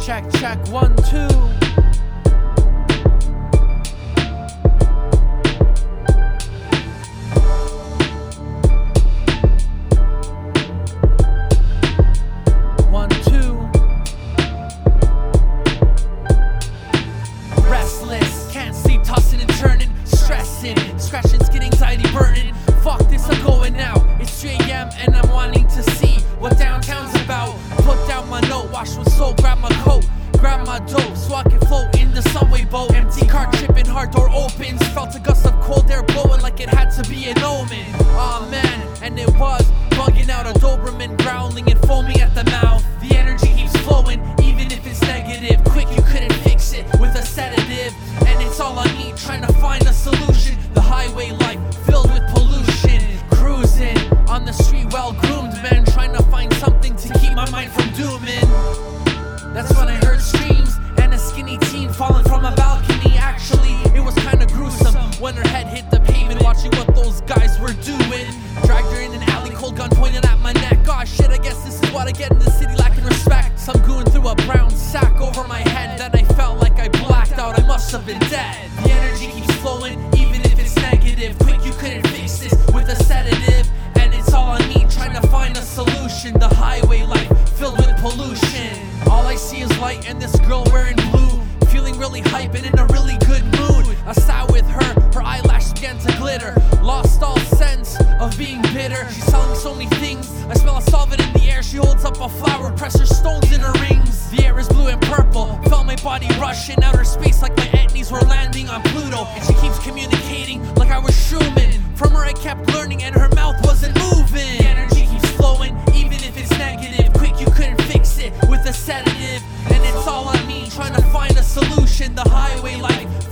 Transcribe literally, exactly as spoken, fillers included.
Check, check, one, two. One, two. Restless, can't sleep, tossing and turning, stressing, scratching, skin, anxiety, burning. Fuck this, I'm going out. It's three A M and I'm wanting to see what downtown's about. Put down my note, wash with soap, grab my coat, grab my dope, so I can float in the subway boat. Empty car tripping, hard door opens. Felt a gust of cold air blowing like it had to be an omen. Aw man, and it was bugging out. A Doberman growling and foaming at the mouth. The energy keeps flowing, even if it's negative. Quick, you couldn't fix it with a sedative, and it's all I need, trying to find a solution. The highway life filled with pollution, cruising on the street, well groomed, man, trying to find something to keep my mind from dooming. That's when I heard screams and a skinny teen falling from a balcony. Actually, it was kinda gruesome when her head hit the pavement, watching what those guys were doing. Dragged her in an alley, cold gun pointed at my neck. Gosh shit, I guess this is what I get in the city, lacking respect. Some goon threw a brown sack over my head, then I felt like I blacked out, I must have been dead. The energy keeps flowing, even if it's negative. Quick, you couldn't fix this with a sedative, and it's all I need, trying to find a solution. The highway life filled with pollution. All I see is light and this girl wearing blue, feeling really hype and in a really good mood. I sat with her, her eyelashes began to glitter, lost all sense of being bitter. She's telling me so many things, I smell a solvent in the air. She holds up a flower, presses stones in her rings. The air is blue and purple, felt my body rush in outer space like my etnies were landing on Pluto. And she keeps communicating like I was Schumann. From her I kept learning and her mouth wasn't moving. The energy keeps flowing, even if it's negative. Quick, you couldn't fix it with a sedative, and it's all on me, trying to find a solution. The highway life